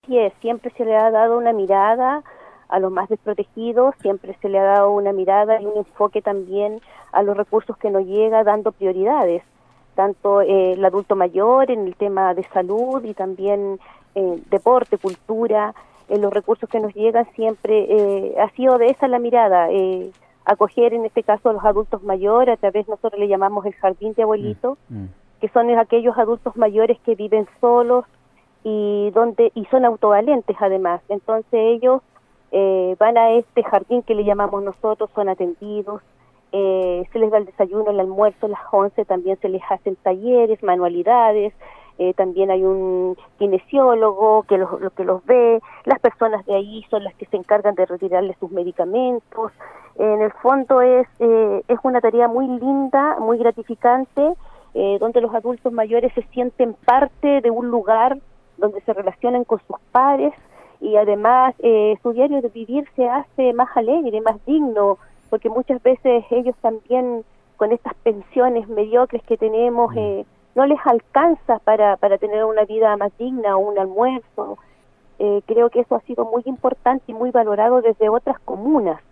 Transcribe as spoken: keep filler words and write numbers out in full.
así es, siempre se le ha dado una mirada a los más desprotegidos, siempre se le ha dado una mirada y un enfoque también a los recursos que nos llega, dando prioridades, tanto eh, el adulto mayor en el tema de salud y también eh, deporte, cultura, en los recursos que nos llegan siempre eh, ha sido de esa la mirada, eh, acoger en este caso a los adultos mayores, a través nosotros le llamamos el jardín de Mm, abuelitos, mm, que son aquellos adultos mayores que viven solos y donde y son autovalentes además. Entonces ellos eh, van a este jardín que le llamamos nosotros, son atendidos, eh, se les da el desayuno, el almuerzo, a las once también se les hacen talleres, manualidades, eh, también hay un kinesiólogo que los, lo que los ve, las personas de ahí son las que se encargan de retirarles sus medicamentos. En el fondo es, eh, es una tarea muy linda, muy gratificante, eh, donde los adultos mayores se sienten parte de un lugar donde se relacionan con sus pares y además eh, su diario de vivir se hace más alegre, más digno, porque muchas veces ellos también con estas pensiones mediocres que tenemos mm. eh, no les alcanza para, para tener una vida más digna o un almuerzo. Eh, creo que eso ha sido muy importante y muy valorado desde otras comunas.